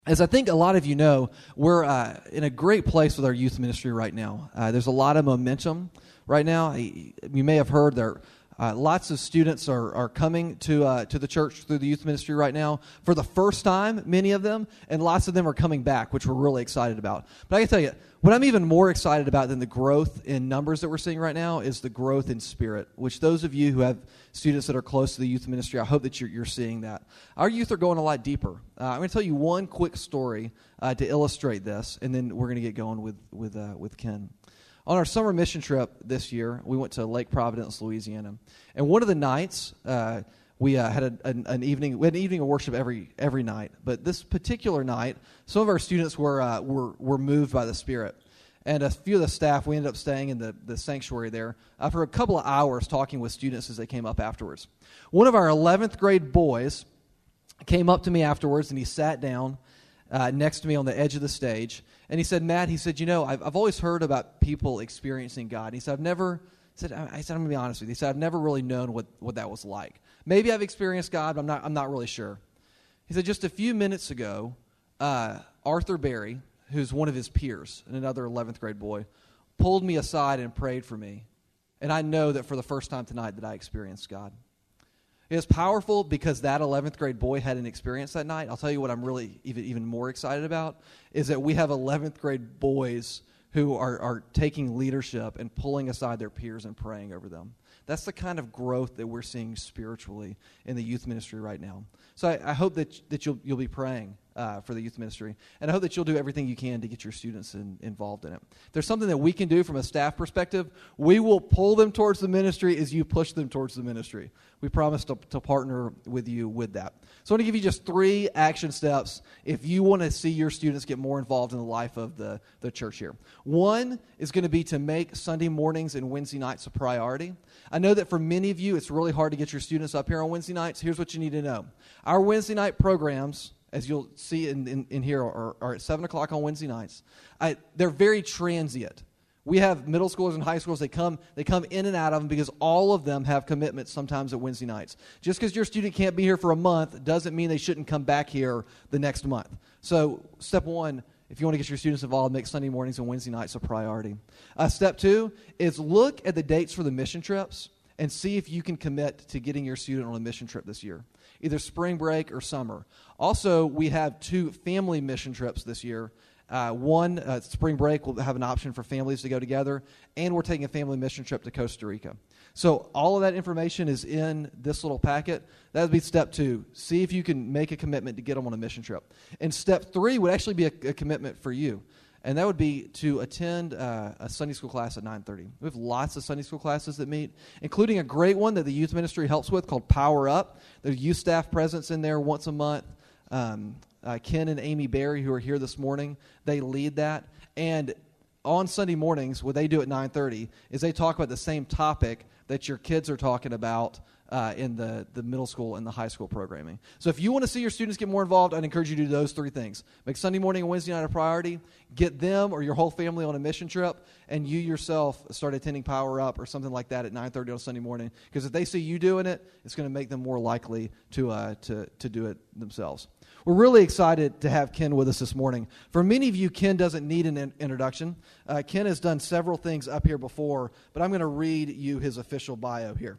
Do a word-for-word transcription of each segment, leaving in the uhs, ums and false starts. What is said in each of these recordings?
As I think a lot of you know, we're uh, in a great place with our youth ministry right now. Uh, there's a lot of momentum right now. You may have heard there uh, lots of students are, are coming to uh, to the church through the youth ministry right now for the first time, many of them, and lots of them are coming back, which we're really excited about. But I can tell you, what I'm even more excited about than the growth in numbers that we're seeing right now is the growth in spirit, which those of you who have students that are close to the youth ministry, I hope that you're, you're seeing that. Our youth are going a lot deeper. Uh, I'm going to tell you one quick story uh, to illustrate this, and then we're going to get going with with uh, with Ken. On our summer mission trip this year, we went to Lake Providence, Louisiana, and one of the nights uh, we uh, had a, an, an evening. We had an evening of worship every every night, but this particular night, some of our students were uh, were were moved by the Spirit. And a few of the staff, we ended up staying in the, the sanctuary there uh, for a couple of hours talking with students as they came up afterwards. One of our eleventh grade boys came up to me afterwards, and he sat down uh, next to me on the edge of the stage. And he said, Matt, he said, you know, I've, I've always heard about people experiencing God. And he said, I've never, he said, I said, I'm going to be honest with you. He said, I've never really known what, what that was like. Maybe I've experienced God, but I'm not, I'm not really sure. He said, just a few minutes ago, uh, Arthur Berry, who's one of his peers, and another eleventh grade boy, pulled me aside and prayed for me. And I know that for the first time tonight that I experienced God. It was powerful because that eleventh grade boy had an experience that night. I'll tell you what I'm really even, even more excited about is that we have eleventh grade boys who are, are taking leadership and pulling aside their peers and praying over them. That's the kind of growth that we're seeing spiritually in the youth ministry right now. So I, I hope that that you'll you'll be praying uh, for the youth ministry, and I hope that you'll do everything you can to get your students in, involved in it. If there's something that we can do from a staff perspective, we will pull them towards the ministry as you push them towards the ministry. We promise to, to partner with you with that. So I want to give you just three action steps if you want to see your students get more involved in the life of the, the church here. One is going to be to make Sunday mornings and Wednesday nights a priority. I know that for many of you, it's really hard to get your students up here on Wednesday nights. Here's what you need to know. Our Wednesday night programs, as you'll see in, in, in here, are, are at seven o'clock on Wednesday nights. I, they're very transient. We have middle schoolers and high schoolers, they come they come in and out of them because all of them have commitments sometimes at Wednesday nights. Just because your student can't be here for a month doesn't mean they shouldn't come back here the next month. So step one, if you want to get your students involved, make Sunday mornings and Wednesday nights a priority. Uh, step two is look at the dates for the mission trips and see if you can commit to getting your student on a mission trip this year, either spring break or summer. Also, we have two family mission trips this year. Uh, one, uh, spring break, we'll have an option for families to go together, and we're taking a family mission trip to Costa Rica. So all of that information is in this little packet. That would be step two. See if you can make a commitment to get them on a mission trip. And step three would actually be a, a commitment for you, and that would be to attend uh, a Sunday school class at nine thirty. We have lots of Sunday school classes that meet, including a great one that the youth ministry helps with called Power Up. There's youth staff presence in there once a month. Um, Uh, Ken and Amy Berry, who are here this morning, they lead that. And on Sunday mornings, what they do at nine thirty is they talk about the same topic that your kids are talking about uh, in the, the middle school and the high school programming. So if you want to see your students get more involved, I'd encourage you to do those three things. Make Sunday morning and Wednesday night a priority. Get them or your whole family on a mission trip, and you yourself start attending Power Up or something like that at nine thirty on Sunday morning. Because if they see you doing it, it's going to make them more likely to uh, to to do it themselves. We're really excited to have Ken with us this morning. For many of you, Ken doesn't need an in- introduction. Uh, Ken has done several things up here before, but I'm going to read you his official bio here.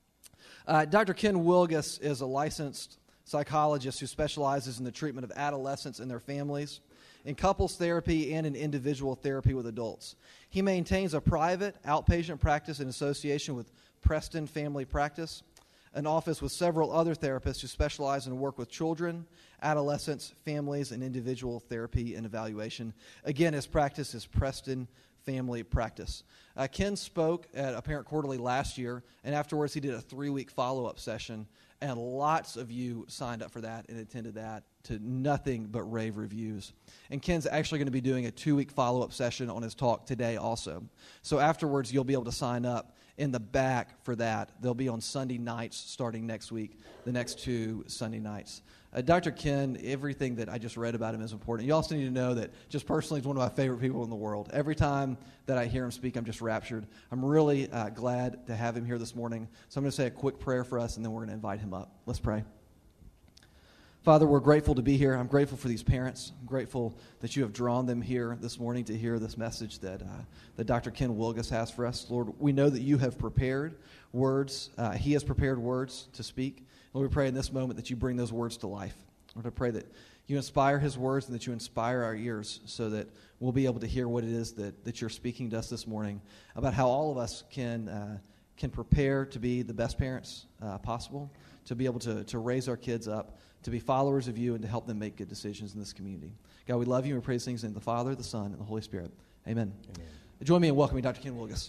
Uh, Doctor Ken Wilgus is a licensed psychologist who specializes in the treatment of adolescents and their families, in couples therapy, and in individual therapy with adults. He maintains a private outpatient practice in association with Preston Family Practice, an office with several other therapists who specialize in work with children, adolescents, families, and individual therapy and evaluation. Again, his practice is Preston Family Practice. Uh, Ken spoke at A Parent Quarterly last year, and afterwards he did a three-week follow-up session, and lots of you signed up for that and attended that to nothing but rave reviews. And Ken's actually going to be doing a two-week follow-up session on his talk today also. So afterwards, you'll be able to sign up in the back for that. They'll be on Sunday nights starting next week, the next two Sunday nights. Uh, Doctor Ken, everything that I just read about him is important. You also need to know that just personally he's one of my favorite people in the world. Every time that I hear him speak, I'm just raptured. I'm really uh, glad to have him here this morning. So I'm going to say a quick prayer for us, and then we're going to invite him up. Let's pray. Father, we're grateful to be here. I'm grateful for these parents. I'm grateful that you have drawn them here this morning to hear this message that uh, that Doctor Ken Wilgus has for us. Lord, we know that you have prepared words. Uh, he has prepared words to speak. Lord, we pray in this moment that you bring those words to life. Lord, I pray that you inspire his words and that you inspire our ears so that we'll be able to hear what it is that, that you're speaking to us this morning about how all of us can uh, can prepare to be the best parents uh, possible, to be able to, to raise our kids up, to be followers of you, and to help them make good decisions in this community. God, we love you and we pray these things in the Father, the Son, and the Holy Spirit. Amen. Amen. Join me in welcoming Doctor Ken Wilgus.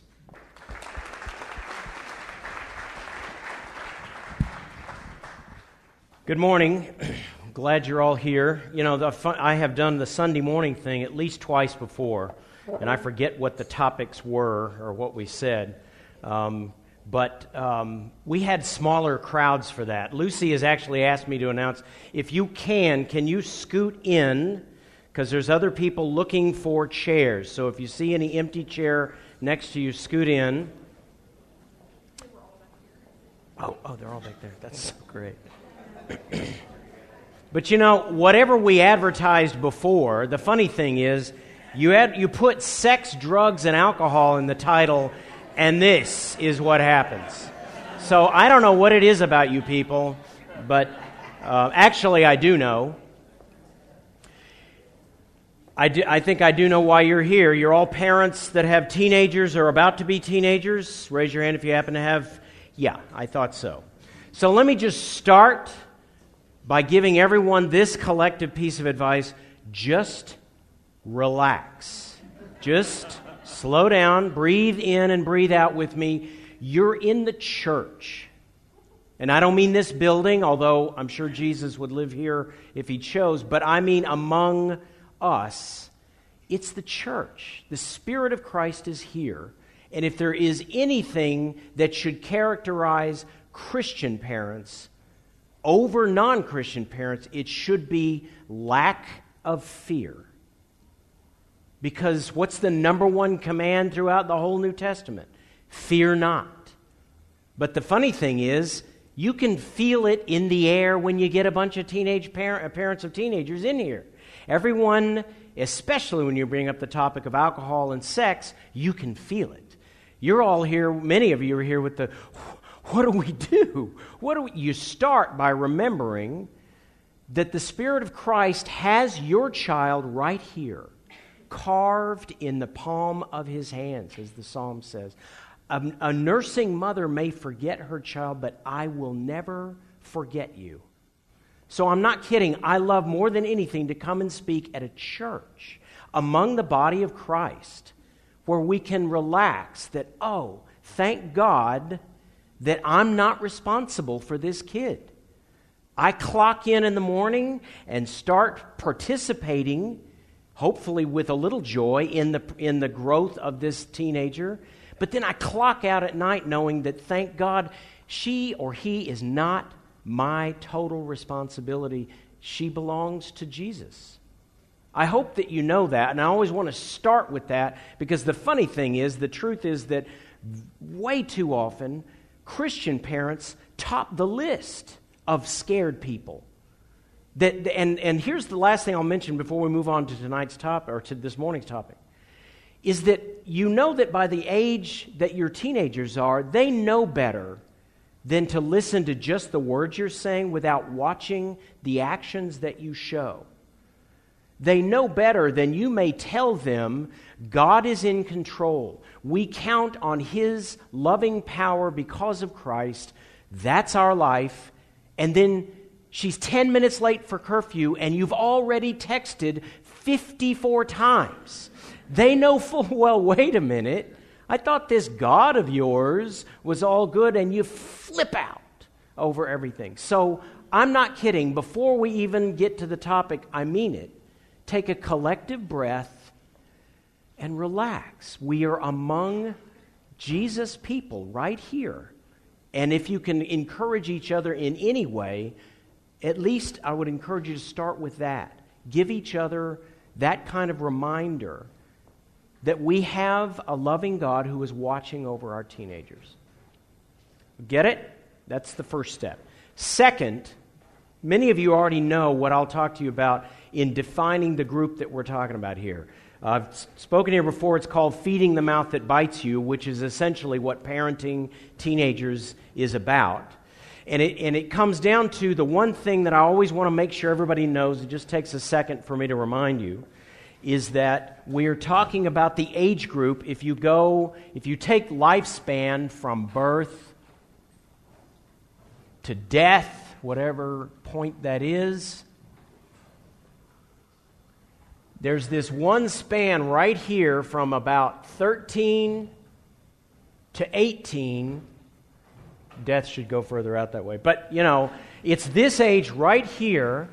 Good morning. Glad you're all here. You know, the fun, I have done the Sunday morning thing at least twice before, and I forget what the topics were or what we said. Um, but um, we had smaller crowds for that. Lucy has actually asked me to announce, if you can, can you scoot in? Because there's other people looking for chairs. So if you see any empty chair next to you, scoot in. Oh, oh, they're all back there. That's so great. But you know, whatever we advertised before, the funny thing is, you had, you put sex, drugs, and alcohol in the title, and this is what happens. So I don't know what it is about you people, but uh, actually I do know. I, do, I think I do know why you're here. You're all parents that have teenagers or about to be teenagers. Raise your hand if you happen to have. Yeah, I thought so. So let me just start by giving everyone this collective piece of advice. Just relax. Just slow down, breathe in and breathe out with me. You're in the church. And I don't mean this building, although I'm sure Jesus would live here if he chose, but I mean among us. It's the church. The Spirit of Christ is here. And if there is anything that should characterize Christian parents over non-Christian parents, it should be lack of fear. Because what's the number one command throughout the whole New Testament? Fear not. But the funny thing is, you can feel it in the air when you get a bunch of teenage parent, parents of teenagers in here. Everyone, especially when you bring up the topic of alcohol and sex, you can feel it. You're all here, many of you are here with the, what do we do? What do we, you start by remembering that the Spirit of Christ has your child right here, carved in the palm of his hands, as the psalm says. A, a nursing mother may forget her child, but I will never forget you. So I'm not kidding. I love more than anything to come and speak at a church among the body of Christ where we can relax that, oh, thank God that I'm not responsible for this kid. I clock in in the morning and start participating, hopefully with a little joy, in the in the growth of this teenager. But then I clock out at night knowing that, thank God, she or he is not my total responsibility. She belongs to Jesus. I hope that you know that, and I always want to start with that, because the funny thing is, the truth is that way too often, Christian parents top the list of scared people. That, and, and here's the last thing I'll mention before we move on to tonight's topic, or to this morning's topic, is that you know that by the age that your teenagers are, they know better than to listen to just the words you're saying without watching the actions that you show. They know better than you may tell them, God is in control. We count on His loving power because of Christ. That's our life. And then she's ten minutes late for curfew, and you've already texted fifty-four times. They know full well, wait a minute, I thought this God of yours was all good, and you flip out over everything. So I'm not kidding. Before we even get to the topic, I mean it. Take a collective breath and relax. We are among Jesus' people right here. And if you can encourage each other in any way, at least I would encourage you to start with that. Give each other that kind of reminder that we have a loving God who is watching over our teenagers. Get it? That's the first step. Second, Many of you already know what I'll talk to you about in defining the group that we're talking about here. Uh, I've s- spoken here before. It's called Feeding the Mouth That Bites You, which is essentially what parenting teenagers is about. And it, and it comes down to the one thing that I always want to make sure everybody knows, it just takes a second for me to remind you, is that we're talking about the age group. If you go, if you take lifespan from birth to death, whatever point that is, there's this one span right here from about thirteen to eighteen. Death should go further out that way. But, you know, it's this age right here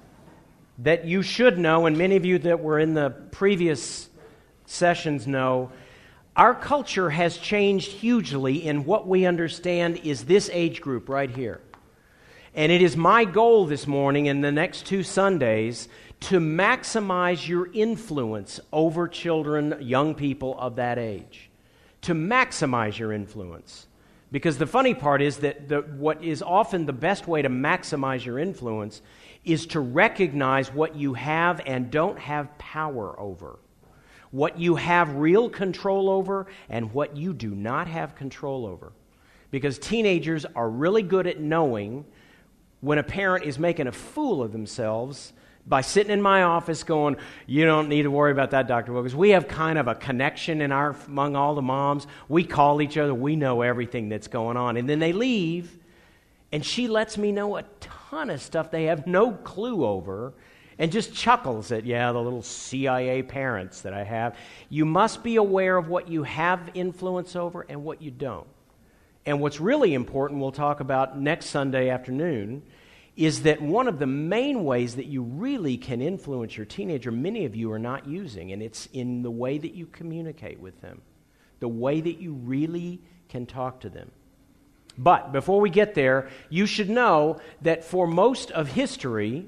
that you should know, and many of you that were in the previous sessions know, our culture has changed hugely in what we understand is this age group right here. And it is my goal this morning and the next two Sundays to maximize your influence over children, young people of that age. To maximize your influence. Because the funny part is that the, what is often the best way to maximize your influence is to recognize what you have and don't have power over. What you have real control over and what you do not have control over. Because teenagers are really good at knowing when a parent is making a fool of themselves by sitting in my office going, you don't need to worry about that, Doctor Wilkins. We have kind of a connection in our among all the moms. We call each other. We know everything that's going on. And then they leave, and she lets me know a ton of stuff they have no clue over and just chuckles at, yeah, the little C I A parents that I have. You must be aware of what you have influence over and what you don't. And what's really important, we'll talk about next Sunday afternoon, is that one of the main ways that you really can influence your teenager, many of you are not using, and it's in the way that you communicate with them, the way that you really can talk to them. But before we get there, you should know that for most of history,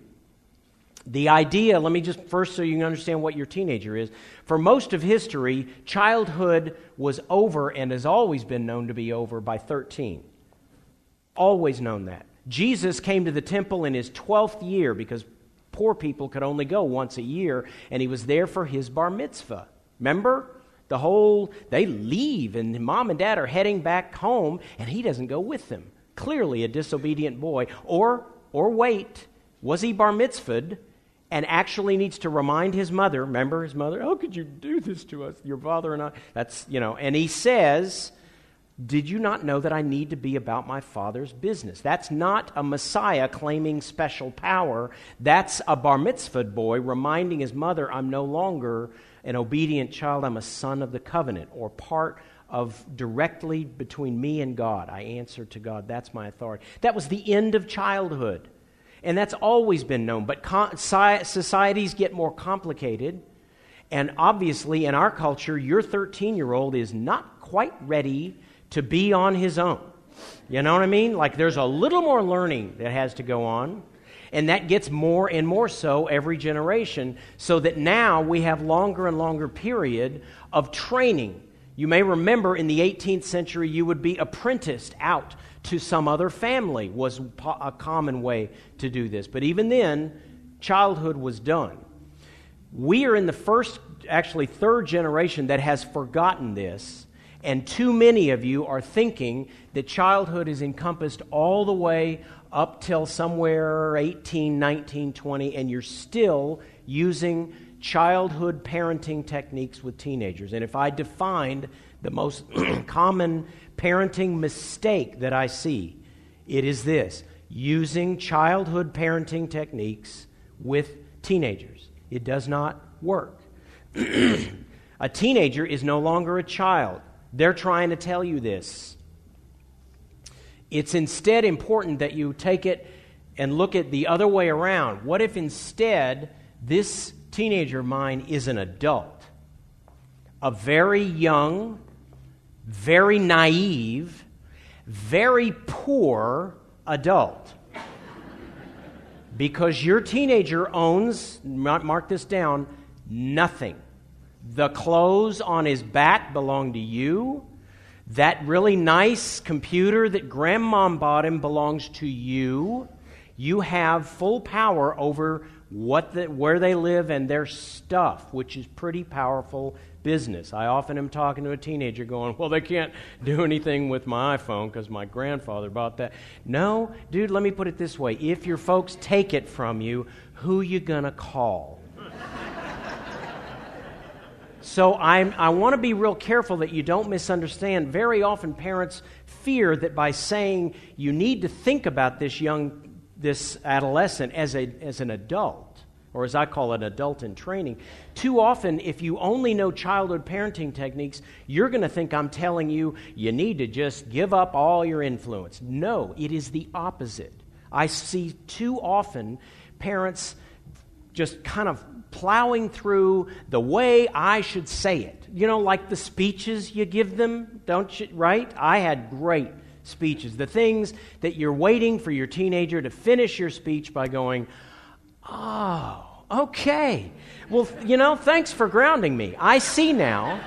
the idea, let me just first so you can understand what your teenager is, for most of history, childhood was over and has always been known to be over by thirteen. Always known that. Jesus came to the temple in his twelfth year because poor people could only go once a year, and he was there for his bar mitzvah. Remember? The whole, they leave, and mom and dad are heading back home, and he doesn't go with them. Clearly a disobedient boy. Or, or wait, was he bar mitzvahed and actually needs to remind his mother, remember his mother, how could you do this to us, your father and I? That's, you know, and he says, did you not know that I need to be about my Father's business? That's not a Messiah claiming special power. That's a bar mitzvahed boy reminding his mother, I'm no longer an obedient child. I'm a son of the covenant, or part of directly between me and God. I answer to God. That's my authority. That was the end of childhood. And that's always been known. But con- societies get more complicated. And obviously in our culture, your thirteen-year-old is not quite ready to be on his own. You know what I mean? Like there's a little more learning that has to go on, and that gets more and more so every generation, so that now we have longer and longer period of training. You may remember in the eighteenth century you would be apprenticed out to some other family was a common way to do this. But even then, childhood was done. We are in the first, actually third generation that has forgotten this. And too many of you are thinking that childhood is encompassed all the way up till somewhere eighteen, nineteen, twenty, and you're still using childhood parenting techniques with teenagers. And if I defined the most common parenting mistake that I see, it is this: using childhood parenting techniques with teenagers. It does not work. A teenager is no longer a child. They're trying to tell you this. It's instead important that you take it and look at the other way around. What if instead this teenager of mine is an adult? A very young, very naive, very poor adult. Because your teenager owns, mark this down, nothing. The clothes on his back belong to you. That really nice computer that grandmom bought him belongs to you. You have full power over what the, where they live and their stuff, which is pretty powerful business. I often am talking to a teenager going, well, they can't do anything with my iPhone because my grandfather bought that. No, dude, let me put it this way. If your folks take it from you, who you gonna call? So I'm, I want to be real careful that you don't misunderstand. Very often parents fear that by saying you need to think about this young, this adolescent as a as an adult, or as I call it, adult in training. Too often, if you only know childhood parenting techniques, you're going to think I'm telling you you need to just give up all your influence. No, it is the opposite. I see too often parents just kind of plowing through the way I should say it. You know, like the speeches you give them, don't you, right? I had great speeches. The things that you're waiting for your teenager to finish your speech by going, oh, okay. Well, you know, thanks for grounding me. I see now.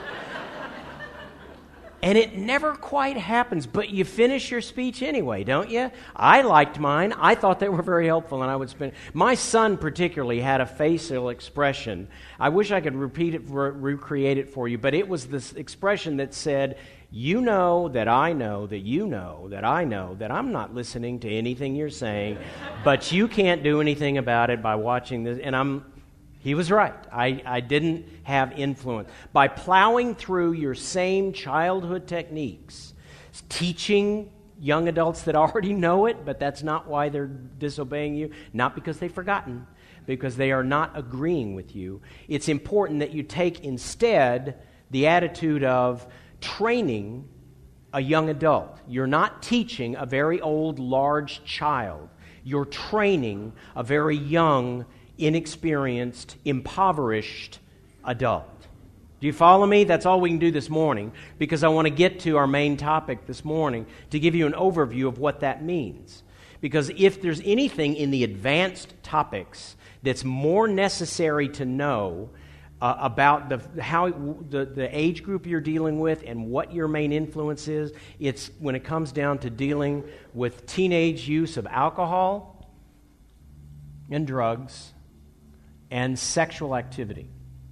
And it never quite happens, but you finish your speech anyway, don't you? I liked mine. I thought they were very helpful, and I would spend... My son particularly had a facial expression. I wish I could repeat it, re- recreate it for you, but it was this expression that said, you know that I know that you know that I know that I'm not listening to anything you're saying, but you can't do anything about it by watching this. And I'm... He was right. I, I didn't have influence. By plowing through your same childhood techniques, teaching young adults that already know it, but that's not why they're disobeying you, not because they've forgotten, because they are not agreeing with you. It's important that you take instead the attitude of training a young adult. You're not teaching a very old, large child. You're training a very young, inexperienced, impoverished adult. Do you follow me? That's all we can do this morning, because I want to get to our main topic this morning to give you an overview of what that means. Because if there's anything in the advanced topics that's more necessary to know uh, about the how the, the age group you're dealing with and what your main influence is, it's when it comes down to dealing with teenage use of alcohol and drugs and sexual activity.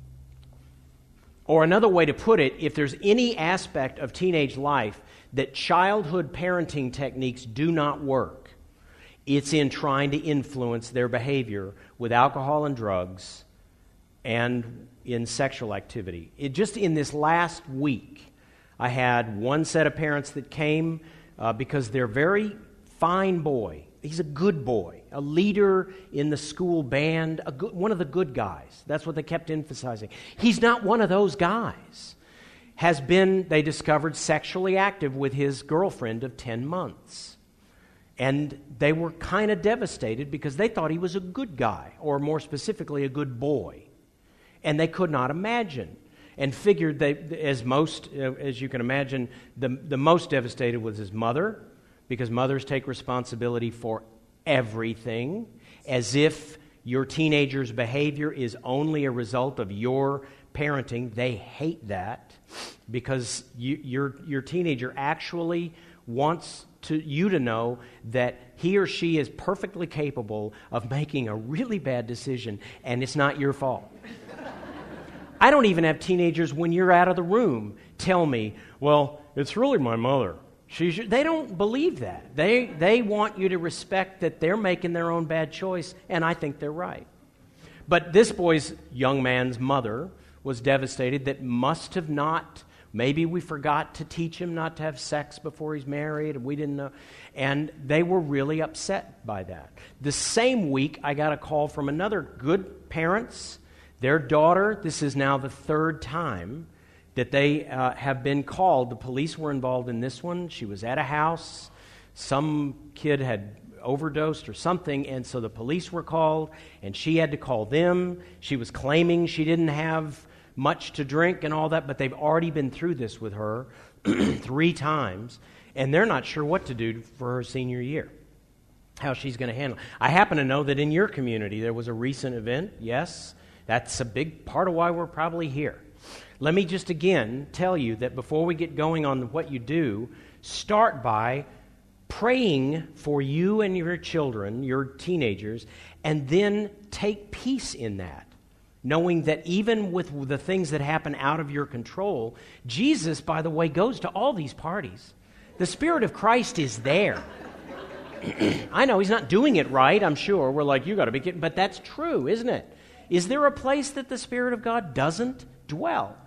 Or another way to put it, if there's any aspect of teenage life that childhood parenting techniques do not work, it's in trying to influence their behavior with alcohol and drugs and in sexual activity. It, just in this last week, I had one set of parents that came uh, because their very fine boy, he's a good boy, a leader in the school band, a good, one of the good guys. That's what they kept emphasizing. He's not one of those guys. Has been, they discovered, sexually active with his girlfriend of ten months. And they were kind of devastated because they thought he was a good guy, or more specifically, a good boy. And they could not imagine. And figured that, as most, as you can imagine, the, the most devastated was his mother, because mothers take responsibility for everything, as if your teenager's behavior is only a result of your parenting. They hate that, because you, your your teenager actually wants to you to know that he or she is perfectly capable of making a really bad decision, and it's not your fault. I don't even have teenagers, when you're out of the room, tell me, well, it's really my mother. She's, they don't believe that. They they want you to respect that they're making their own bad choice, and I think they're right. But this boy's young man's mother was devastated that must have not, maybe we forgot to teach him not to have sex before he's married, and we didn't know. And they were really upset by that. The same week, I got a call from another good parents. Their daughter, this is now the third time that they uh, have been called. The police were involved in this one. She was at a house. Some kid had overdosed or something, and so the police were called, and she had to call them. She was claiming she didn't have much to drink and all that, but they've already been through this with her three times, and they're not sure what to do for her senior year, how she's going to handle it. I happen to know that in your community there was a recent event. Yes, that's a big part of why we're probably here. Let me just again tell you that before we get going on what you do, start by praying for you and your children, your teenagers, and then take peace in that, knowing that even with the things that happen out of your control, Jesus, by the way, goes to all these parties. The Spirit of Christ is there. I know he's not doing it right, I'm sure. We're like, you got to be kidding. But that's true, isn't it? Is there a place that the Spirit of God doesn't dwell?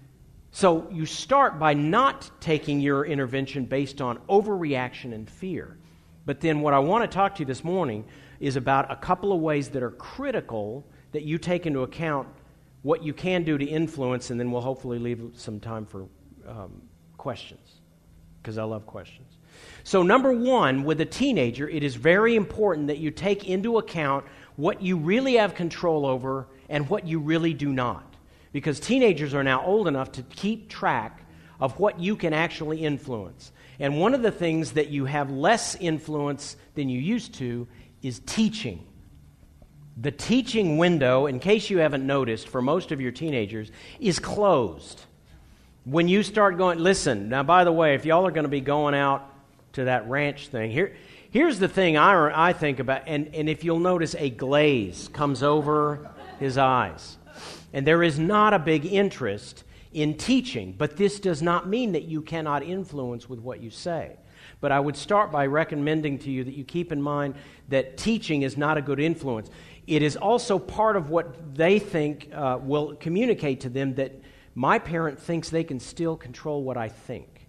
So you start by not taking your intervention based on overreaction and fear. But then what I want to talk to you this morning is about a couple of ways that are critical that you take into account what you can do to influence, and then we'll hopefully leave some time for um, questions, because I love questions. So number one, with a teenager, it is very important that you take into account what you really have control over and what you really do not. Because teenagers are now old enough to keep track of what you can actually influence. And one of the things that you have less influence than you used to is teaching. The teaching window, in case you haven't noticed, for most of your teenagers, is closed. When you start going, listen, now by the way, if y'all are going to be going out to that ranch thing, here, here's the thing I, I think about, and, and if you'll notice, a glaze comes over his eyes. And there is not a big interest in teaching, but this does not mean that you cannot influence with what you say. But I would start by recommending to you that you keep in mind that teaching is not a good influence. It is also part of what they think uh, will communicate to them that my parent thinks they can still control what I think.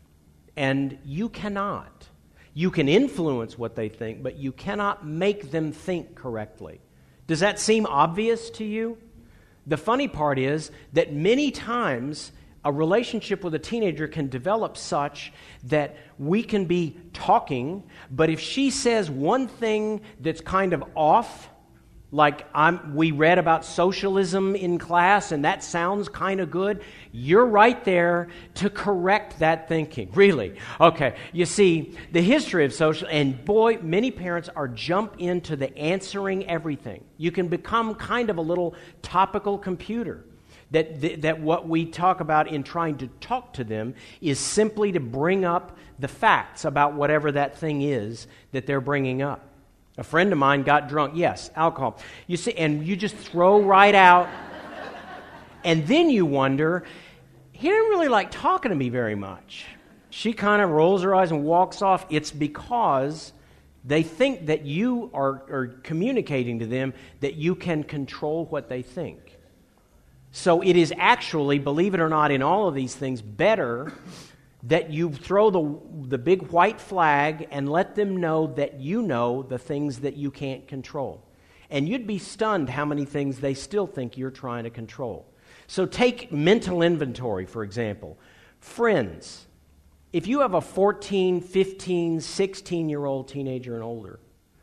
And you cannot. You can influence what they think, but you cannot make them think correctly. Does that seem obvious to you? The funny part is that many times a relationship with a teenager can develop such that we can be talking, but if she says one thing that's kind of off, like I'm, we read about socialism in class and that sounds kind of good, you're right there to correct that thinking. Really? Okay. You see, the history of social, and boy, many parents are jump into the answering everything. You can become kind of a little topical computer. That, that, that what we talk about in trying to talk to them is simply to bring up the facts about whatever that thing is that they're bringing up. A friend of mine got drunk. Yes, alcohol. You see, and you just throw right out. And then you wonder, he didn't really like talking to me very much. She kind of rolls her eyes and walks off. It's because they think that you are, are communicating to them that you can control what they think. So it is actually, believe it or not, in all of these things, better that you throw the, the big white flag and let them know that you know the things that you can't control. And you'd be stunned how many things they still think you're trying to control. So take mental inventory, for example. Friends. If you have a fourteen, fifteen, sixteen-year-old teenager and older,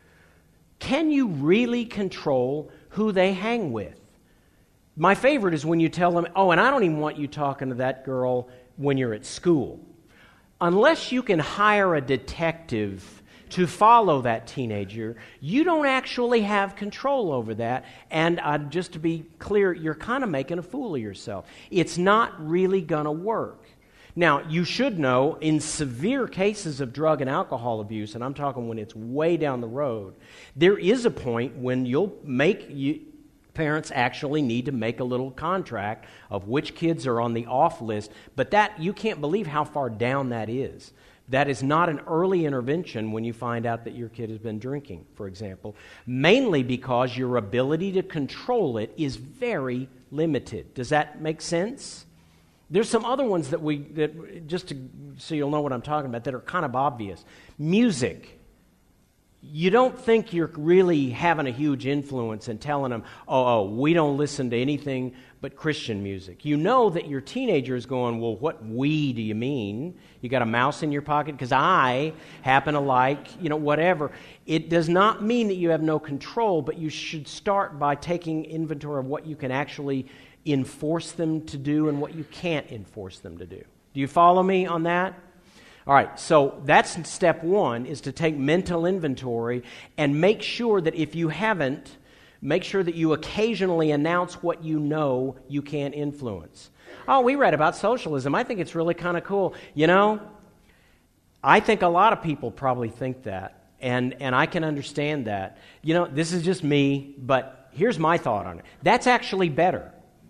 can you really control who they hang with? My favorite is when you tell them, oh, and I don't even want you talking to that girl when you're at school. Unless you can hire a detective to follow that teenager, you don't actually have control over that. And uh, just to be clear, you're kind of making a fool of yourself. It's not really going to work. Now, you should know, in severe cases of drug and alcohol abuse, and I'm talking when it's way down the road, there is a point when you'll make... you. Parents actually need to make a little contract of which kids are on the off list, but that you can't believe how far down that is. That is not an early intervention when you find out that your kid has been drinking, for example, mainly because your ability to control it is very limited. Does that make sense? There's some other ones that we, that just to, so you'll know what I'm talking about, that are kind of obvious. Music. You don't think you're really having a huge influence and telling them, oh, oh, we don't listen to anything but Christian music. You know that your teenager is going, well, what we do you mean? You got a mouse in your pocket? Because I happen to like, you know, whatever. It does not mean that you have no control, but you should start by taking inventory of what you can actually enforce them to do and what you can't enforce them to do. Do you follow me on that? All right, so that's step one, is to take mental inventory and make sure that if you haven't, make sure that you occasionally announce what you know you can't influence. Oh, we read about socialism. I think it's really kind of cool. You know, I think a lot of people probably think that, and, and I can understand that. You know, this is just me, but here's my thought on it. That's actually better.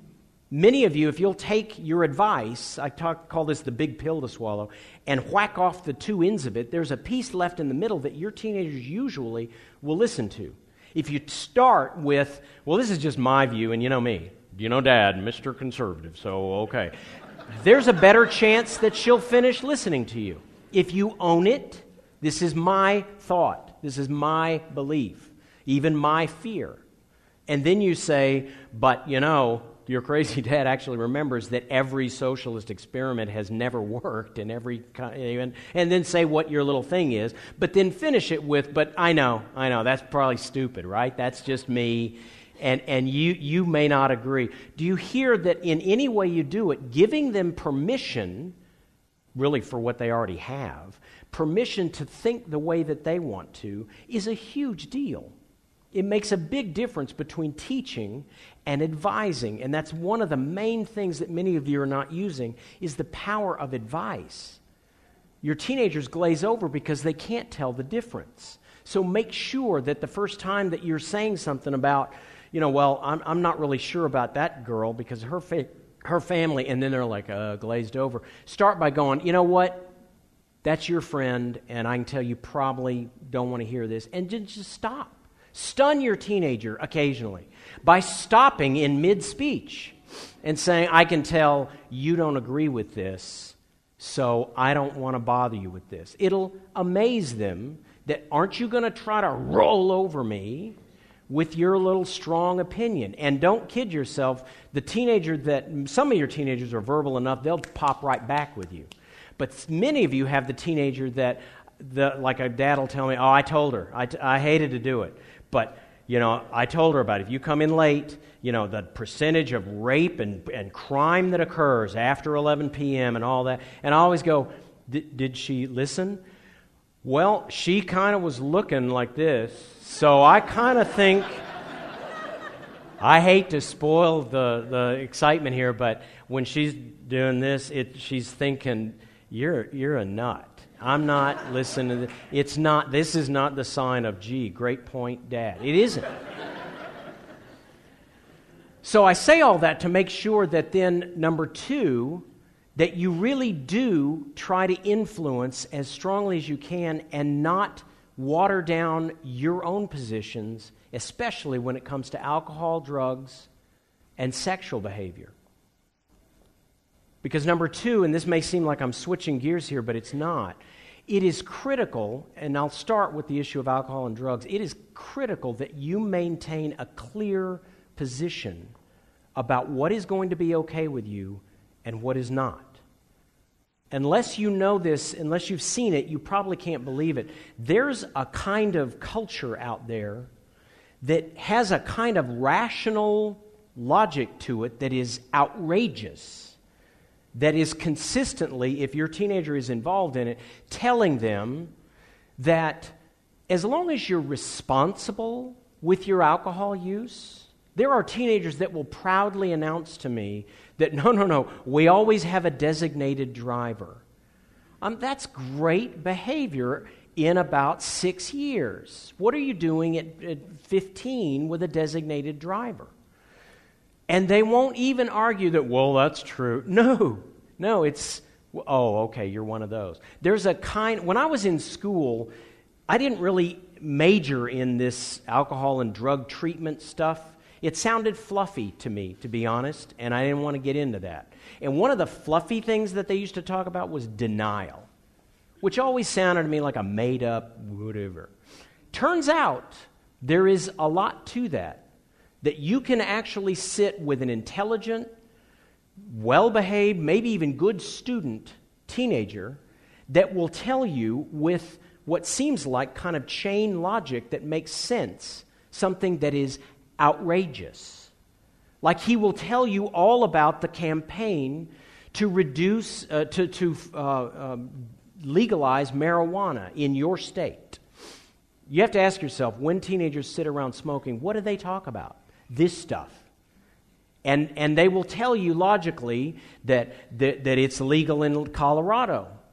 Many of you, if you'll take your advice, I talk, call this the big pill to swallow, and whack off the two ends of it, there's a piece left in the middle that your teenagers usually will listen to. If you start with, well, this is just my view, and you know me, you know Dad, Mister Conservative, so okay. There's a better chance that she'll finish listening to you. If you own it, this is my thought, this is my belief, even my fear. And then you say, but you know, your crazy dad actually remembers that every socialist experiment has never worked, and every and, and then say what your little thing is, but then finish it with, but I know, I know, that's probably stupid, right? That's just me, and and you you may not agree. Do you hear that in any way you do it, giving them permission, really for what they already have, permission to think the way that they want to, is a huge deal. It makes a big difference between teaching and advising, and that's one of the main things that many of you are not using, is the power of advice. Your teenagers glaze over because they can't tell the difference. So make sure that the first time that you're saying something about, you know, well, I'm, I'm not really sure about that girl because her fa- her family, and then they're like, uh, glazed over. Start by going, you know what? That's your friend, and I can tell you probably don't want to hear this, and just stop. Stun your teenager occasionally by stopping in mid-speech and saying, I can tell you don't agree with this, so I don't want to bother you with this. It'll amaze them that, aren't you going to try to roll over me with your little strong opinion? And don't kid yourself, the teenager that, some of your teenagers are verbal enough, they'll pop right back with you. But many of you have the teenager that, the, like a dad will tell me, oh, I told her, I, t- I hated to do it. But, you know, I told her about it. If you come in late, you know, the percentage of rape and, and crime that occurs after eleven p.m. and all that. And I always go, did she listen? Well, she kind of was looking like this. So I kind of think, I hate to spoil the, the excitement here, but when she's doing this, it, she's thinking, you're you're a nut. I'm not listening to this. It's not, this is not the sign of, gee, great point, Dad. It isn't. So I say all that to make sure that then, number two, that you really do try to influence as strongly as you can and not water down your own positions, especially when it comes to alcohol, drugs, and sexual behavior. Because number two, and this may seem like I'm switching gears here, but it's not, it is critical, and I'll start with the issue of alcohol and drugs, it is critical that you maintain a clear position about what is going to be okay with you and what is not. Unless you know this, unless you've seen it, you probably can't believe it. There's a kind of culture out there that has a kind of rational logic to it that is outrageous, that is consistently, if your teenager is involved in it, telling them that as long as you're responsible with your alcohol use, there are teenagers that will proudly announce to me that, no, no, no, we always have a designated driver. Um, that's great behavior in about six years. What are you doing at, at fifteen with a designated driver? And they won't even argue that, well, that's true. No, no, it's, oh, okay, you're one of those. There's a kind, when I was in school, I didn't really major in this alcohol and drug treatment stuff. It sounded fluffy to me, to be honest, and I didn't want to get into that. And one of the fluffy things that they used to talk about was denial, which always sounded to me like a made-up whatever. Turns out there is a lot to that. That you can actually sit with an intelligent, well-behaved, maybe even good student, teenager, that will tell you with what seems like kind of chain logic that makes sense, something that is outrageous. Like he will tell you all about the campaign to reduce, uh, to, to uh, um, legalize marijuana in your state. You have to ask yourself, when teenagers sit around smoking, what do they talk about? This stuff. And and they will tell you logically that, that, that it's legal in Colorado.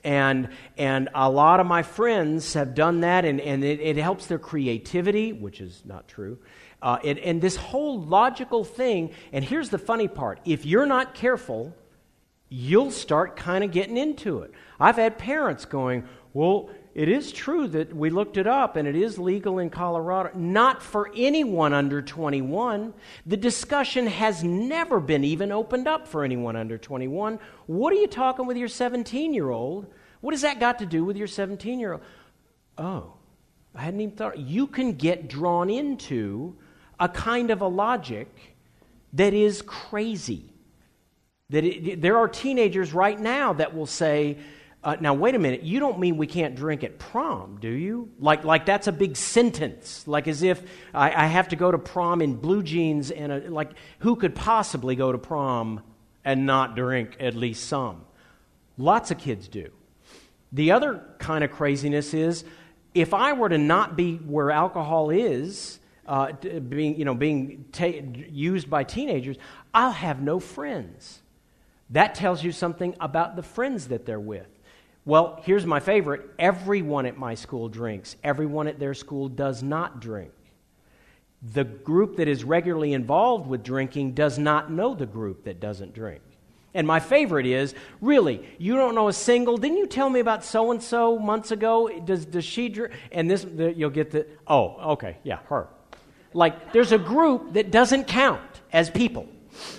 And and a lot of my friends have done that, and, and it, it helps their creativity, which is not true. Uh, it, and this whole logical thing, and here's the funny part. If you're not careful, you'll start kind of getting into it. I've had parents going, well, it is true that we looked it up, and it is legal in Colorado. Not for anyone under twenty-one. The discussion has never been even opened up for anyone under twenty-one. What are you talking with your seventeen-year-old? What has that got to do with your seventeen-year-old? Oh, I hadn't even thought. You can get drawn into a kind of a logic that is crazy. That it, there are teenagers right now that will say, uh, now wait a minute, you don't mean we can't drink at prom, do you? Like like that's a big sentence, like as if I, I have to go to prom in blue jeans and a, like who could possibly go to prom and not drink at least some? Lots of kids do. The other kind of craziness is if I were to not be where alcohol is, uh, being you know being ta- used by teenagers, I'll have no friends. That tells you something about the friends that they're with. Well, here's my favorite. Everyone at my school drinks. Everyone at their school does not drink. The group that is regularly involved with drinking does not know the group that doesn't drink. And my favorite is, really, you don't know a single, didn't you tell me about so-and-so months ago? Does does she drink? And this, the, you'll get the, oh, okay, yeah, her. Like, there's a group that doesn't count as people.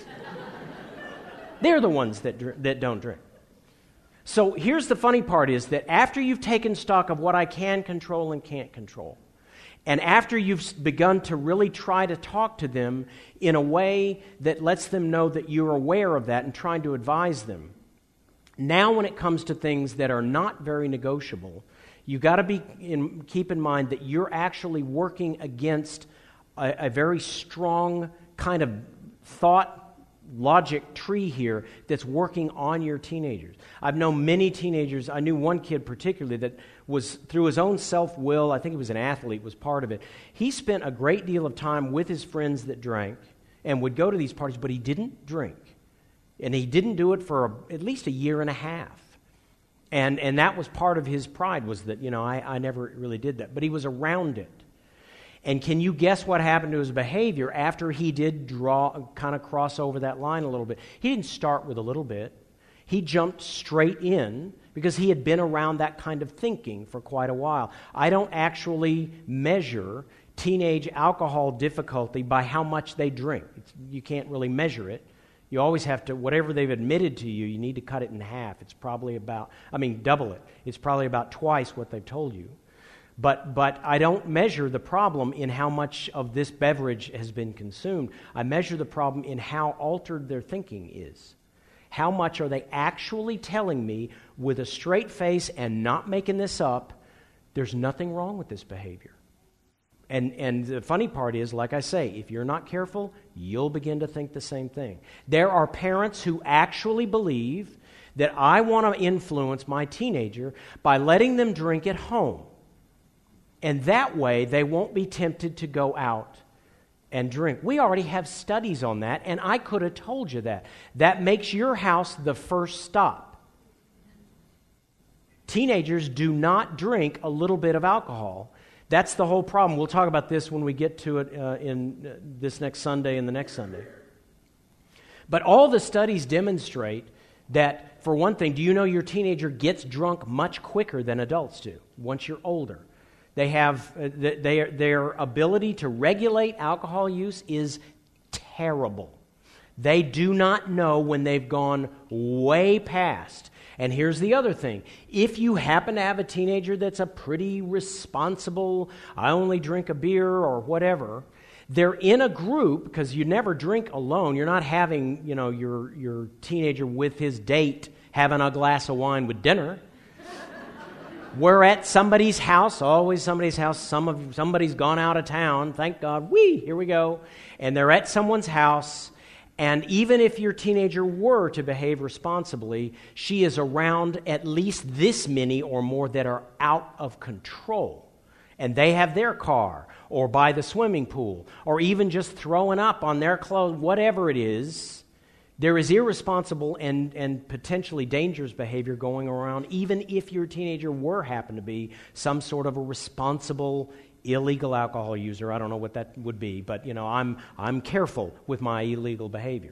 They're the ones that dr- that don't drink. So here's the funny part is that after you've taken stock of what I can control and can't control, and after you've begun to really try to talk to them in a way that lets them know that you're aware of that and trying to advise them, now when it comes to things that are not very negotiable, you've got to be in, keep in mind that you're actually working against a, a very strong kind of thought logic tree here that's working on your teenagers. I've known many teenagers. I knew one kid particularly that was, through his own self-will, I think he was an athlete, was part of it. He spent a great deal of time with his friends that drank and would go to these parties, but he didn't drink. And he didn't do it for a, at least a year and a half. And and that was part of his pride, was that, you know, I, I never really did that. But he was around it. And can you guess what happened to his behavior after he did draw, kind of cross over that line a little bit? He didn't start with a little bit. He jumped straight in because he had been around that kind of thinking for quite a while. I don't actually measure teenage alcohol difficulty by how much they drink. It's, you can't really measure it. You always have to, whatever they've admitted to you, you need to cut it in half. It's probably about, I mean, double it. It's probably about twice what they've told you. But but I don't measure the problem in how much of this beverage has been consumed. I measure the problem in how altered their thinking is. How much are they actually telling me with a straight face and not making this up, there's nothing wrong with this behavior. And and the funny part is, like I say, if you're not careful, you'll begin to think the same thing. There are parents who actually believe that I want to influence my teenager by letting them drink at home. And that way, they won't be tempted to go out and drink. We already have studies on that, and I could have told you that. That makes your house the first stop. Teenagers do not drink a little bit of alcohol. That's the whole problem. We'll talk about this when we get to it uh, in uh, this next Sunday and the next Sunday. But all the studies demonstrate that, for one thing, do you know your teenager gets drunk much quicker than adults do once you're older? They have uh, their, their ability to regulate alcohol use is terrible. They do not know when they've gone way past. And here's the other thing. If you happen to have a teenager that's a pretty responsible, I only drink a beer or whatever, they're in a group, because you never drink alone. You're not having, you know, your your teenager with his date having a glass of wine with dinner. We're at somebody's house, always somebody's house. Some of somebody's gone out of town. Thank God. Whee, here we go. And they're at someone's house. And even if your teenager were to behave responsibly, she is around at least this many or more that are out of control. And they have their car, or by the swimming pool, or even just throwing up on their clothes, whatever it is. There is irresponsible and, and potentially dangerous behavior going around, even if your teenager were happen to be some sort of a responsible illegal alcohol user. I don't know what that would be, but you know, I'm I'm careful with my illegal behavior.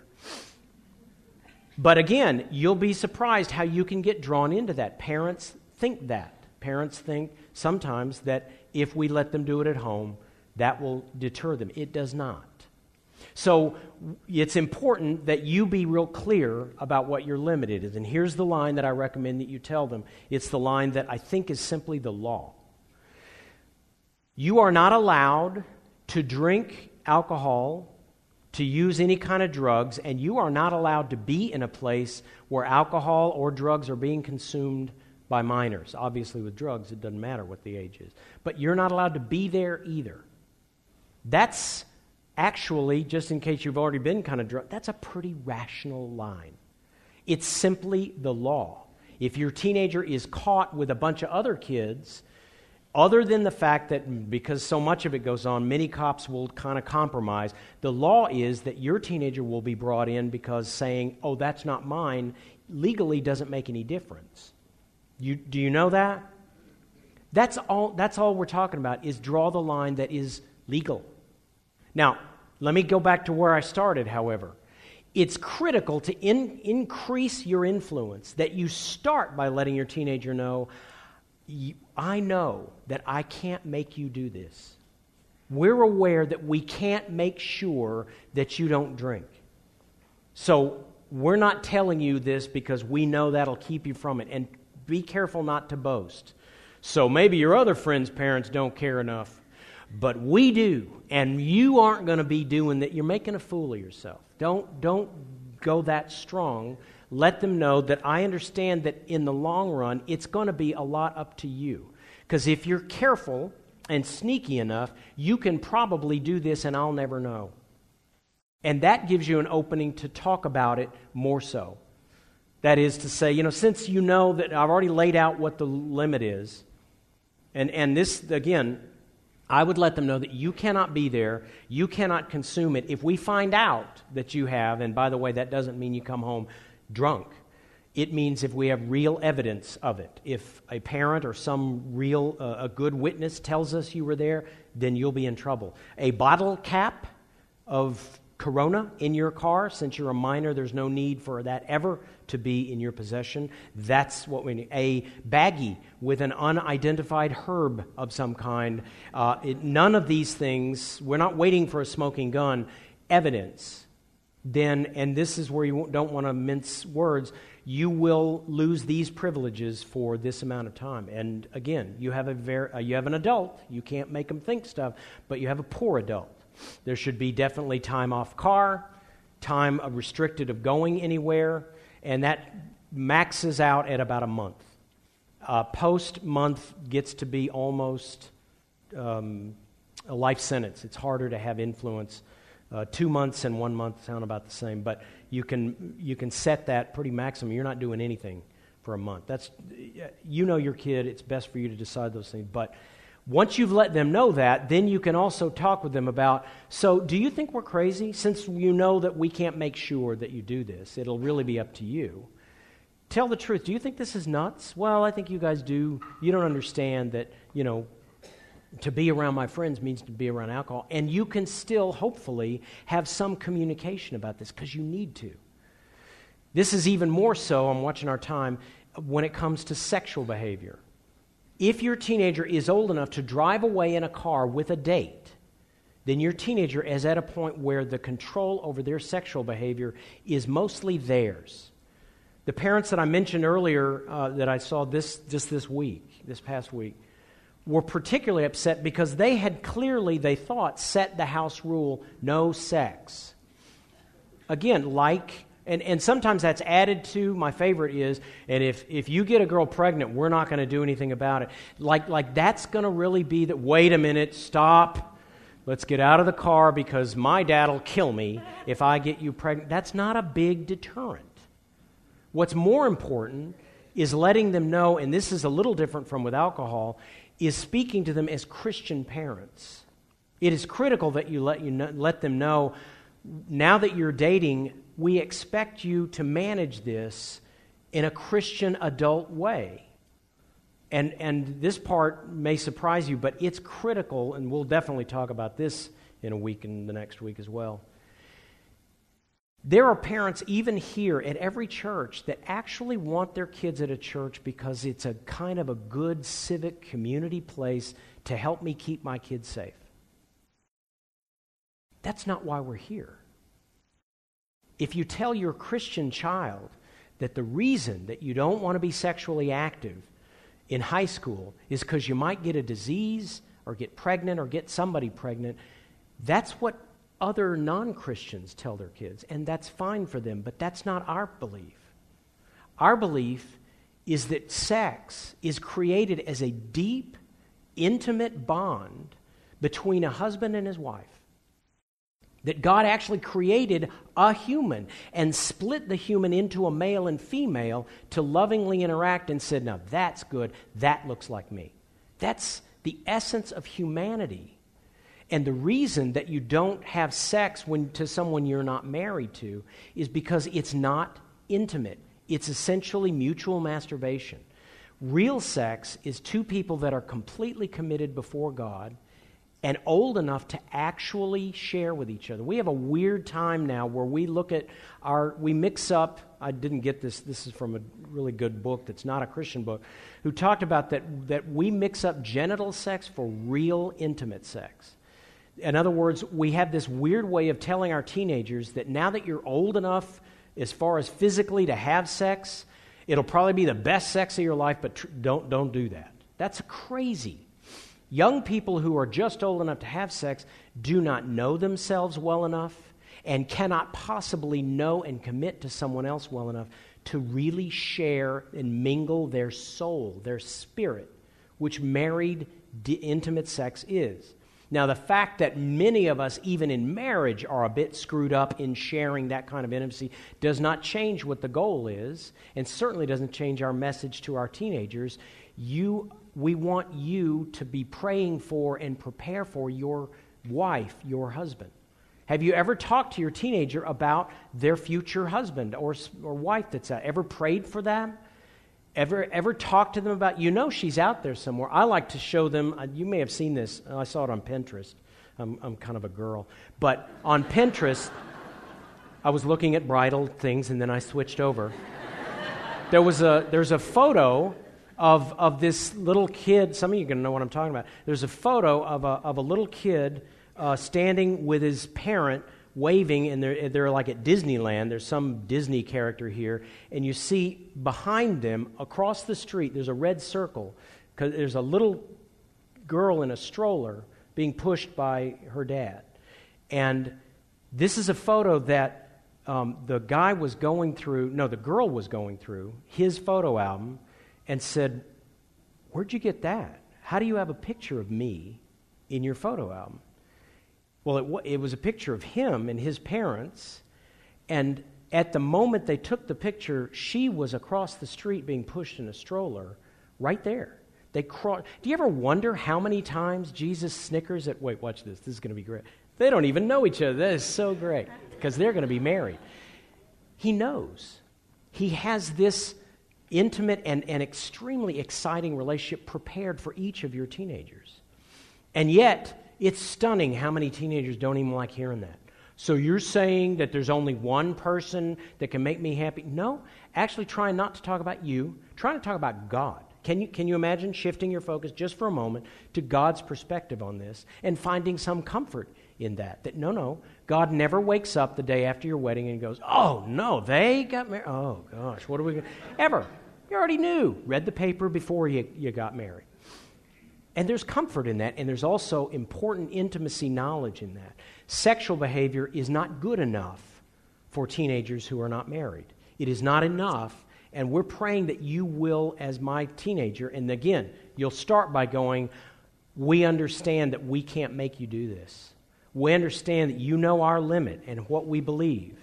But again, you'll be surprised how you can get drawn into that. Parents think that. Parents think sometimes that if we let them do it at home, that will deter them. It does not. So it's important that you be real clear about what your limit is. And here's the line that I recommend that you tell them. It's the line that I think is simply the law. You are not allowed to drink alcohol, to use any kind of drugs, and you are not allowed to be in a place where alcohol or drugs are being consumed by minors. Obviously, with drugs, it doesn't matter what the age is. But you're not allowed to be there either. That's actually, just in case you've already been kind of drunk, that's a pretty rational line. It's simply the law. If your teenager is caught with a bunch of other kids, other than the fact that because so much of it goes on, many cops will kind of compromise, the law is that your teenager will be brought in because saying, oh, that's not mine, legally doesn't make any difference. You, do you know that? That's all, that's all we're talking about, is draw the line that is legal. Now, let me go back to where I started, however. It's critical to in, increase your influence, that you start by letting your teenager know, I know that I can't make you do this. We're aware that we can't make sure that you don't drink. So we're not telling you this because we know that'll keep you from it. And be careful not to boast. So maybe your other friends' parents don't care enough. But we do, and you aren't going to be doing that. You're making a fool of yourself. Don't, don't go that strong. Let them know that I understand that in the long run, it's going to be a lot up to you. Because if you're careful and sneaky enough, you can probably do this and I'll never know. And that gives you an opening to talk about it more so. That is to say, you know, since you know that I've already laid out what the limit is, and, and this, again, I would let them know that you cannot be there, you cannot consume it. If we find out that you have, and by the way, that doesn't mean you come home drunk. It means if we have real evidence of it. If a parent or some real, uh, a good witness tells us you were there, then you'll be in trouble. A bottle cap of Corona in your car, since you're a minor, there's no need for that ever to be in your possession. That's what we need. A baggie with an unidentified herb of some kind. Uh, it, none of these things, we're not waiting for a smoking gun. Evidence. Then, and this is where you don't want to mince words, you will lose these privileges for this amount of time. And again, you have a very, uh, you have an adult. You can't make them think stuff, but you have a poor adult. There should be definitely time off car, time restricted of going anywhere, and that maxes out at about a month. Uh, post-month gets to be almost um, a life sentence. It's harder to have influence. Uh, two months and one month sound about the same, but you can you can set that pretty maximum. You're not doing anything for a month. That's, you know your kid. It's best for you to decide those things, but once you've let them know that, then you can also talk with them about, so do you think we're crazy? Since you know that we can't make sure that you do this, it'll really be up to you. Tell the truth. Do you think this is nuts? Well, I think you guys do. You don't understand that, you know, to be around my friends means to be around alcohol. And you can still, hopefully, have some communication about this because you need to. This is even more so, I'm watching our time, when it comes to sexual behavior. If your teenager is old enough to drive away in a car with a date, then your teenager is at a point where the control over their sexual behavior is mostly theirs. The parents that I mentioned earlier uh, that I saw this just this week, this past week, were particularly upset because they had clearly, they thought, set the house rule, no sex. Again, like... And and sometimes that's added to, my favorite is, and if, if you get a girl pregnant, we're not going to do anything about it. Like, like that's going to really be that, wait a minute, stop, let's get out of the car because my dad will kill me if I get you pregnant. That's not a big deterrent. What's more important is letting them know, and this is a little different from with alcohol, is speaking to them as Christian parents. It is critical that you let you know, let them know, now that you're dating, we expect you to manage this in a Christian adult way. And and this part may surprise you, but it's critical, and we'll definitely talk about this in a week and the next week as well. There are parents, even here at every church, that actually want their kids at a church because it's a kind of a good civic community place to help me keep my kids safe. That's not why we're here. If you tell your Christian child that the reason that you don't want to be sexually active in high school is because you might get a disease or get pregnant or get somebody pregnant, that's what other non-Christians tell their kids, and that's fine for them, but that's not our belief. Our belief is that sex is created as a deep, intimate bond between a husband and his wife. That God actually created a human and split the human into a male and female to lovingly interact and said, now that's good, that looks like me. That's the essence of humanity. And the reason that you don't have sex when to someone you're not married to is because it's not intimate. It's essentially mutual masturbation. Real sex is two people that are completely committed before God and old enough to actually share with each other. We have a weird time now where we look at our, we mix up, I didn't get this, this is from a really good book that's not a Christian book, who talked about that, that we mix up genital sex for real intimate sex. In other words, we have this weird way of telling our teenagers that now that you're old enough as far as physically to have sex, it'll probably be the best sex of your life, but tr- don't, don't do that. That's crazy. Young people who are just old enough to have sex do not know themselves well enough and cannot possibly know and commit to someone else well enough to really share and mingle their soul, their spirit, which married, d- intimate sex is. Now, the fact that many of us, even in marriage, are a bit screwed up in sharing that kind of intimacy does not change what the goal is, and certainly doesn't change our message to our teenagers. You, we want you to be praying for and prepare for your wife, your husband. Have you ever talked to your teenager about their future husband or, or wife that's out? Ever prayed for them? Ever ever talk to them about, you know she's out there somewhere. I like to show them, you may have seen this, I saw it on Pinterest. I'm, I'm kind of a girl. But on Pinterest, I was looking at bridal things and then I switched over. There was a There's a photo of of this little kid, some of you are going to know what I'm talking about. There's a photo of a, of a little kid uh, standing with his parent waving, and they're, they're like at Disneyland. There's some Disney character here, and you see behind them, across the street, there's a red circle, because there's a little girl in a stroller being pushed by her dad. And this is a photo that um, the guy was going through, no, the girl was going through his photo album and said, where'd you get that? How do you have a picture of me in your photo album? Well, it, it was a picture of him and his parents, and at the moment they took the picture, she was across the street being pushed in a stroller right there. They cro- Do you ever wonder how many times Jesus snickers at, wait, watch this, this is going to be great. They don't even know each other. That is so great, because they're going to be married. He knows. He has this intimate and, and extremely exciting relationship prepared for each of your teenagers. And yet, it's stunning how many teenagers don't even like hearing that. So you're saying that there's only one person that can make me happy? No, actually trying not to talk about you, trying to talk about God. Can you, can you imagine shifting your focus just for a moment to God's perspective on this and finding some comfort in that? That no, no, God never wakes up the day after your wedding and goes, oh, no, they got married. Oh, gosh, what are we going to... Ever. You already knew. Read the paper before you, you got married. And there's comfort in that, and there's also important intimacy knowledge in that. Sexual behavior is not good enough for teenagers who are not married. It is not enough, and we're praying that you will, as my teenager, and again, you'll start by going, we understand that we can't make you do this. We understand that you know our limit and what we believe.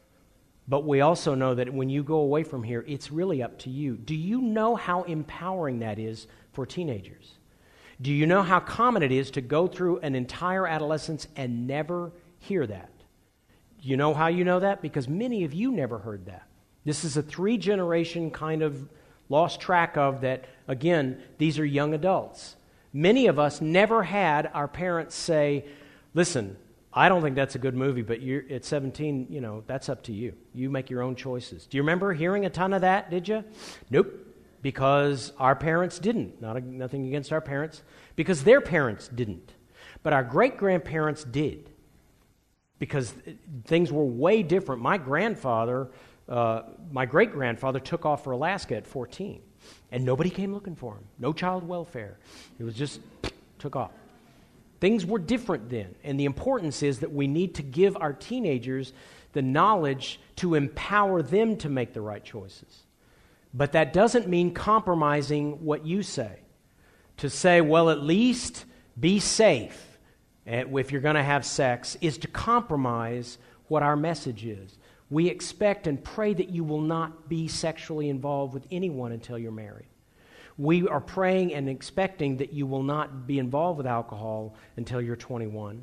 But we also know that when you go away from here, it's really up to you. Do you know how empowering that is for teenagers? Do you know how common it is to go through an entire adolescence and never hear that? You know how you know that? Because many of you never heard that. This is a three-generation kind of lost track of that. Again, these are young adults. Many of us never had our parents say, listen, I don't think that's a good movie, but you're, at seventeen, you know, that's up to you. You make your own choices. Do you remember hearing a ton of that, did you? Nope, because our parents didn't. Not a, nothing against our parents, because their parents didn't. But our great-grandparents did, because things were way different. My grandfather, uh, my great-grandfather took off for Alaska at fourteen, and nobody came looking for him. No child welfare. It was just took off. Things were different then, and the importance is that we need to give our teenagers the knowledge to empower them to make the right choices. But that doesn't mean compromising what you say. To say, well, at least be safe if you're going to have sex, is to compromise what our message is. We expect and pray that you will not be sexually involved with anyone until you're married. We are praying and expecting that you will not be involved with alcohol until you're twenty-one.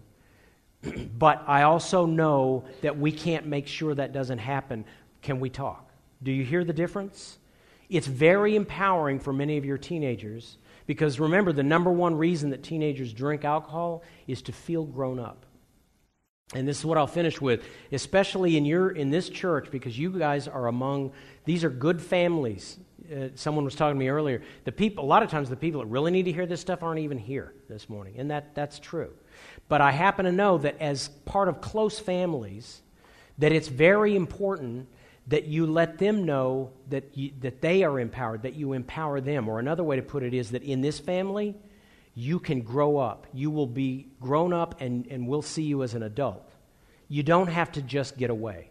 But I also know that we can't make sure that doesn't happen. Can we talk? Do you hear the difference? It's very empowering for many of your teenagers, because remember, the number one reason that teenagers drink alcohol is to feel grown up. And this is what I'll finish with, especially in your in this church, because you guys are among, these are good families. Uh, someone was talking to me earlier. The people, a lot of times the people that really need to hear this stuff aren't even here this morning, and that that's true. But I happen to know that as part of close families, that it's very important that you let them know that you, that they are empowered, that you empower them. Or another way to put it is that in this family, you can grow up. You will be grown up, and, and we'll see you as an adult. You don't have to just get away.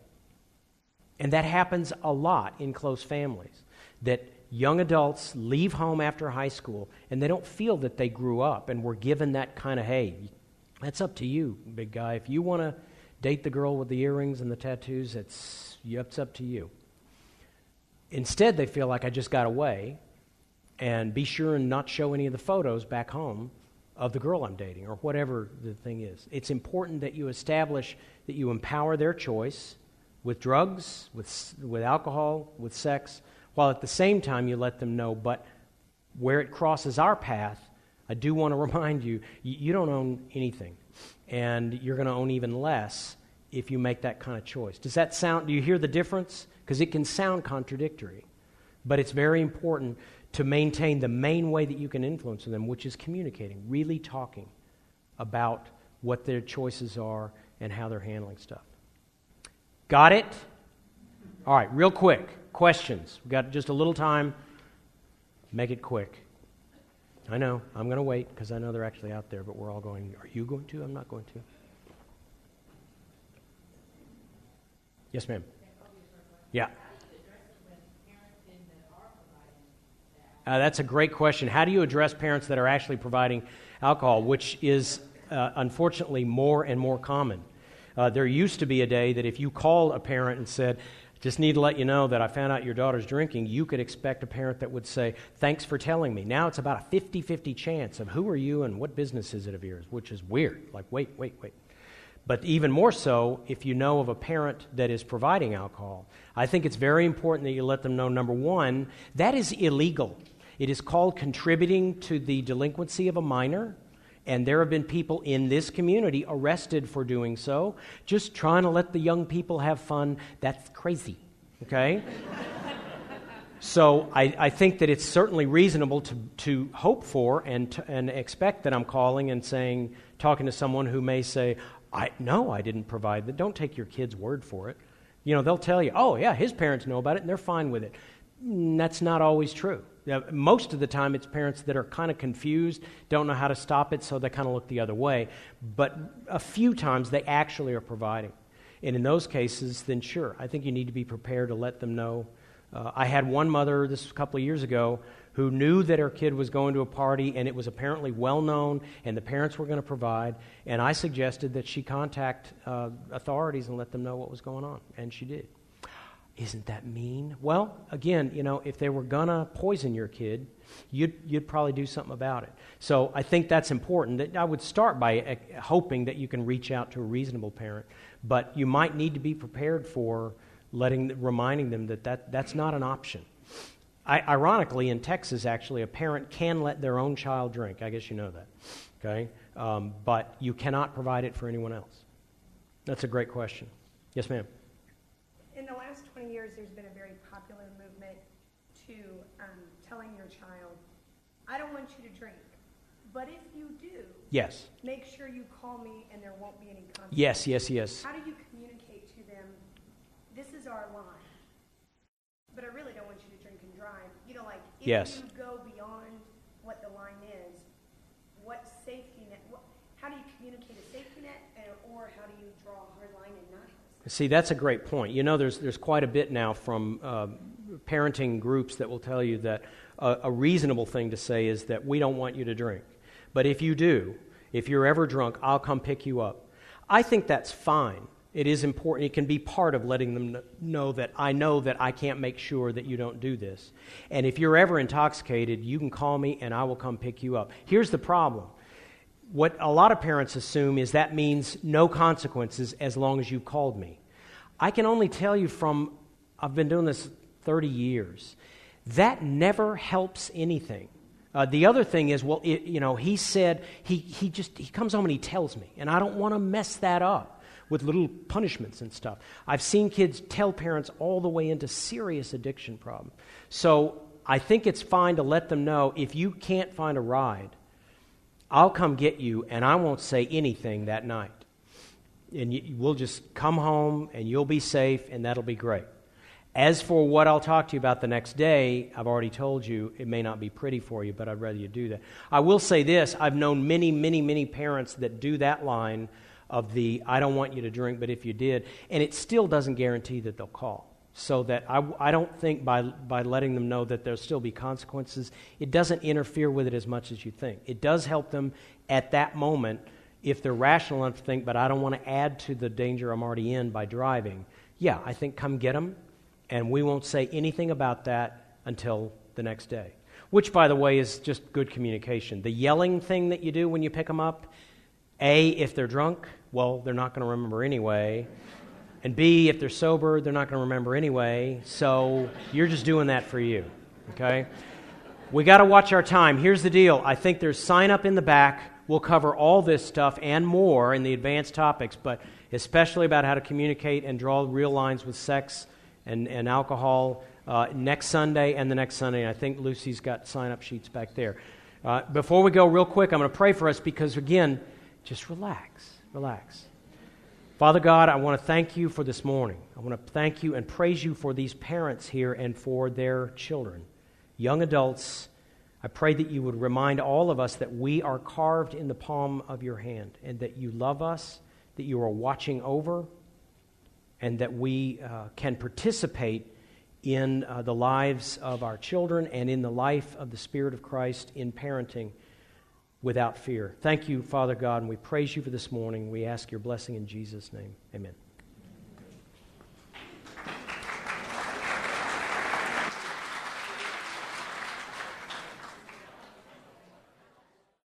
And that happens a lot in close families, that young adults leave home after high school, and they don't feel that they grew up and were given that kind of, hey, that's up to you, big guy. If you want to date the girl with the earrings and the tattoos, it's, it's up to you. Instead, they feel like I just got away, and be sure and not show any of the photos back home of the girl I'm dating or whatever the thing is. It's important that you establish that you empower their choice with drugs, with with alcohol, with sex, while at the same time you let them know, but where it crosses our path, I do want to remind you, you, you don't own anything, and you're going to own even less if you make that kind of choice. Does that sound, do you hear the difference? Because it can sound contradictory, but it's very important to maintain the main way that you can influence them, which is communicating, really talking about what their choices are and how they're handling stuff. Got it? All right, real quick. Questions. We've got just a little time. Make it quick. I know. I'm going to wait because I know they're actually out there, but we're all going, are you going to? I'm not going to. Yes, ma'am. Yeah. Uh, that's a great question. How do you address parents that are actually providing alcohol, which is uh, unfortunately more and more common? Uh, there used to be a day that if you called a parent and said, just need to let you know that I found out your daughter's drinking, you could expect a parent that would say, thanks for telling me. Now it's about a fifty-fifty chance of who are you and what business is it of yours, which is weird. Like, wait, wait, wait. But even more so, if you know of a parent that is providing alcohol, I think it's very important that you let them know, number one, that is illegal. It is called contributing to the delinquency of a minor, and there have been people in this community arrested for doing so. Just trying to let the young people have fun, that's crazy, okay? So I, I think that it's certainly reasonable to, to hope for and, to, and expect that I'm calling and saying, talking to someone who may say, I no, I didn't provide that. Don't take your kid's word for it. You know, they'll tell you, oh, yeah, his parents know about it, and they're fine with it. That's not always true. Most of the time, it's parents that are kind of confused, don't know how to stop it, so they kind of look the other way. But a few times, they actually are providing. And in those cases, then sure, I think you need to be prepared to let them know. Uh, I had one mother, this was a couple of years ago, who knew that her kid was going to a party, and it was apparently well-known, and the parents were going to provide, and I suggested that she contact uh, authorities and let them know what was going on, and she did. Isn't that mean? Well, again, you know, if they were going to poison your kid, you'd, you'd probably do something about it. So I think that's important. That I would start by uh, hoping that you can reach out to a reasonable parent, but you might need to be prepared for letting, reminding them that, that that's not an option. I, ironically, in Texas, actually, a parent can let their own child drink. I guess you know that, okay? Um, but you cannot provide it for anyone else. That's a great question. Yes, ma'am. In the last twenty years, there's been a very popular movement to um, telling your child, I don't want you to drink, but if you do, yes, make sure you call me and there won't be any consequences. Yes, yes, yes. How do you communicate to them, this is our line, but I really don't want you to drink and drive? You know, like, if yes. you go beyond what the line is, what safety net, what, how do you communicate a safety net, or how do you draw a hard line and not? See, that's a great point. You know, there's there's quite a bit now from uh, parenting groups that will tell you that a, a reasonable thing to say is that we don't want you to drink. But if you do, if you're ever drunk, I'll come pick you up. I think that's fine. It is important. It can be part of letting them know that I know that I can't make sure that you don't do this. And if you're ever intoxicated, you can call me and I will come pick you up. Here's the problem. What a lot of parents assume is that means no consequences as long as you've called me. I can only tell you from, I've been doing this thirty years, that never helps anything. Uh, the other thing is, well, it, you know, he said, he, he just, he comes home and he tells me, and I don't want to mess that up with little punishments and stuff. I've seen kids tell parents all the way into serious addiction problems. So I think it's fine to let them know, if you can't find a ride, I'll come get you, and I won't say anything that night. And you, we'll just come home, and you'll be safe, and that'll be great. As for what I'll talk to you about the next day, I've already told you it may not be pretty for you, but I'd rather you do that. I will say this. I've known many, many, many parents that do that line of the, I don't want you to drink, but if you did, and it still doesn't guarantee that they'll call. So that I, I don't think by by letting them know that there'll still be consequences, it doesn't interfere with it as much as you think. It does help them at that moment if they're rational enough to think, but I don't want to add to the danger I'm already in by driving. Yeah, I think come get them, and we won't say anything about that until the next day. Which, by the way, is just good communication. The yelling thing that you do when you pick them up, A, if they're drunk, well, they're not going to remember anyway. And B, if they're sober, they're not going to remember anyway, so you're just doing that for you, okay? We got to watch our time. Here's the deal. I think there's sign up in the back. We'll cover all this stuff and more in the advanced topics, but especially about how to communicate and draw real lines with sex and, and alcohol uh, next Sunday and the next Sunday. I think Lucy's got sign-up sheets back there. Uh, before we go, real quick, I'm going to pray for us because, again, just relax, relax. Father God, I want to thank you for this morning. I want to thank you and praise you for these parents here and for their children, young adults. I pray that you would remind all of us that we are carved in the palm of your hand and that you love us, that you are watching over, and that we uh, can participate in uh, the lives of our children and in the life of the Spirit of Christ in parenting without fear. Thank you, Father God, and we praise you for this morning. We ask your blessing in Jesus' name. Amen.